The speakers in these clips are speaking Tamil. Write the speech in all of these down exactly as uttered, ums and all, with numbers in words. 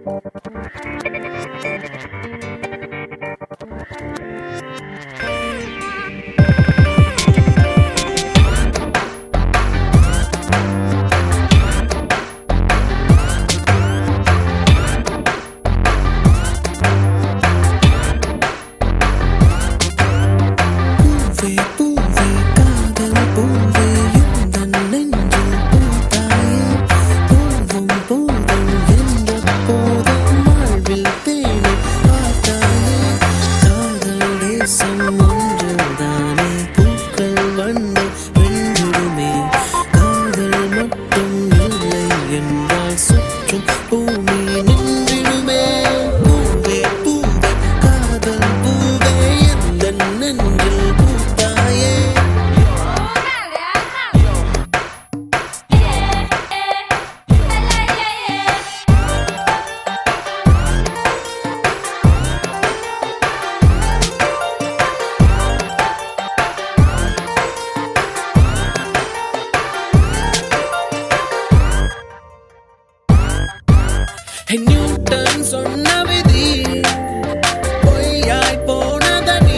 நியூட்டன் சொன்ன விதி பொய்யாய் போனதடி.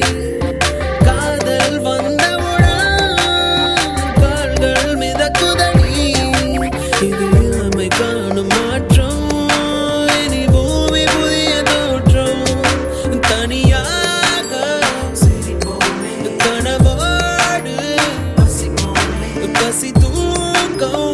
காதல் வந்தவுடன் கால்கள் மிதக்குதடி. இது இளமை காணும் மாற்றம், இனி பூமி புதிய தோற்றம். தனியாக கனவோடு பசி தூக்கம்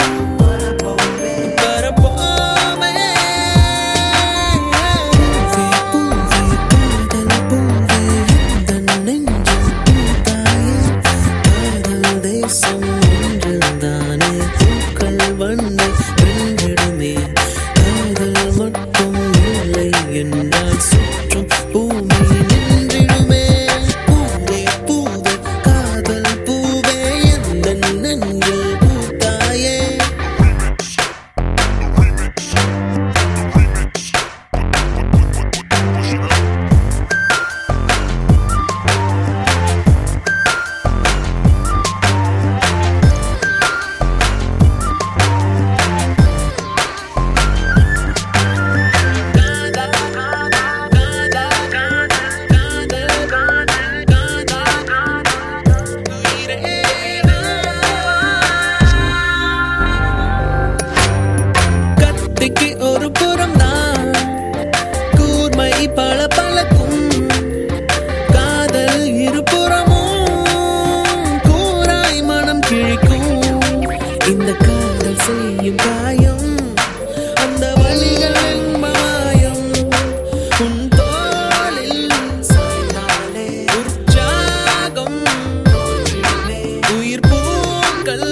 ஒரு புறம் தான் கூர்மை பல பழக்கும். காதல் இருபுறமும் கூராய் மனம் கிழிக்கும். இந்த காதல் செய்யும் காயம், அந்த வழிகள் மாயம். உன் தோளில் சாய்ந்தாலே உற்சாகம், உயிர் பூக்கள்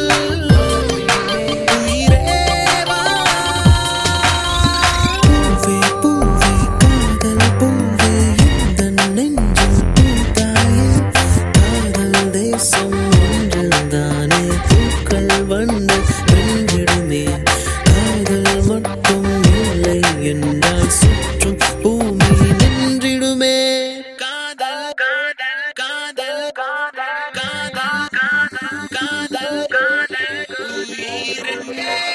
என்றால் சுற்றும் பூமி நின்றிடுமே. காதல் காதல் காதல் காதல் காதல் காதல் காதல் காதல் உயிரே.